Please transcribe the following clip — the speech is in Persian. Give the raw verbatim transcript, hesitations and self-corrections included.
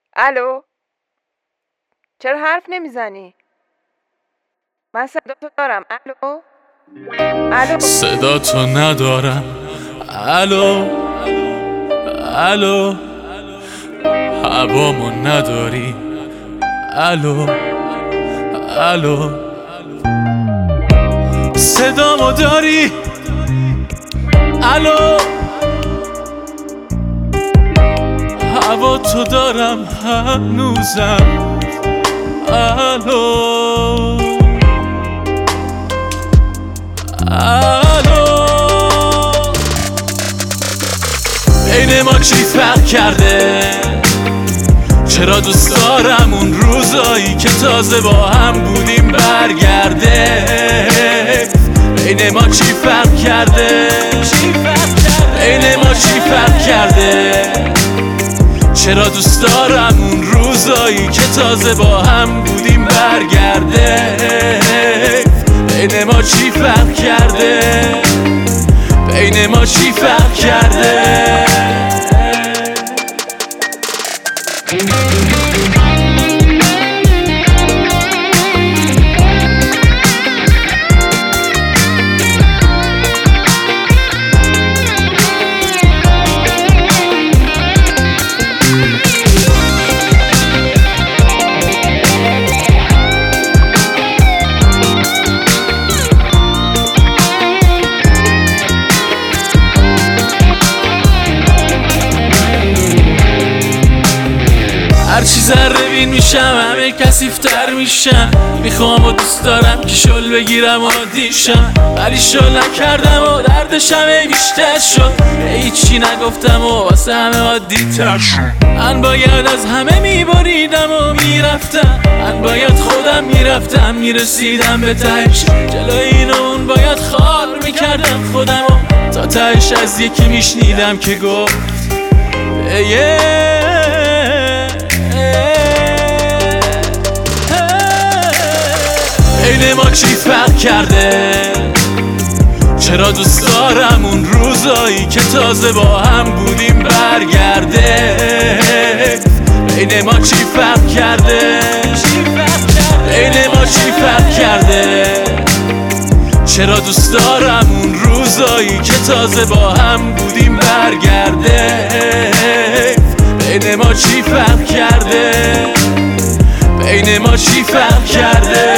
الو، چرا حرف نمیزنی؟ من صداتو دارم. الو الو صدا تو ندارم. الو الو هوامو نداری. الو الو صدامو داری. الو هوا تو دارم هنوزم. الو الو بین ما چی فرق کرده؟ چرا دوست دارم اون روزایی که تازه با هم بودیم برگرده. بین ما چی فرق کرده؟ بین ما چی فرق کرده؟ چرا دوست دارم اون روزایی که تازه با هم بودیم برگرده. بین ما چی فرق کرده؟ بین ما چی فرق کرده؟ هرچی ذره بین میشم همه کثیفتر میشم. میخوام و دوست دارم که شل بگیرم و دیشم، ولی شل نکردم و دردش همه بیشتر شد. هیچی نگفتم و واسه همه عادی تر شد. من باید از همه میبریدم و میرفتم. من باید خودم میرفتم میرسیدم به تهش. جلوی این و اون باید خار میکردم خودم و تا تهش از یکی میشنیدم که گفت ایه بین ما چی فرق کرده؟ چرا دوست دارم اون روزایی که تازه با هم بودیم برگرده. بین ما چی فرق کرده؟ بین ما چی فرق کرده؟ چرا دوست دارم اون روزایی که تازه با هم بودیم برگرده. بین ما چی فرق کرده؟ بین ما چی فرق کرده؟